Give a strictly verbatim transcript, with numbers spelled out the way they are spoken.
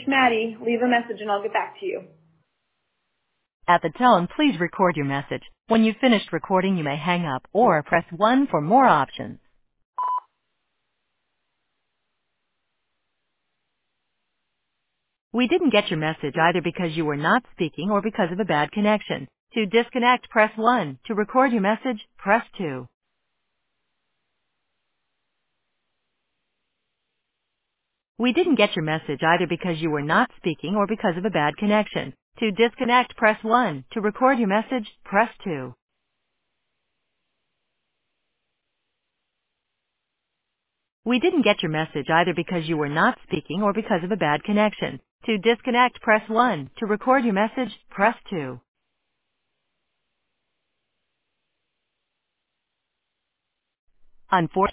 reached Maddie. Leave a message and I'll get back to you. At the tone, please record your message. When you've finished recording, you may hang up or press one for more options. We didn't get your message either because you were not speaking or because of a bad connection. To disconnect, press one. To record your message, press two. We didn't get your message either because you were not speaking or because of a bad connection. To disconnect, press one. To record your message, press two. We didn't get your message either because you were not speaking or because of a bad connection. To disconnect, press one. To record your message, press two. Unfortunately,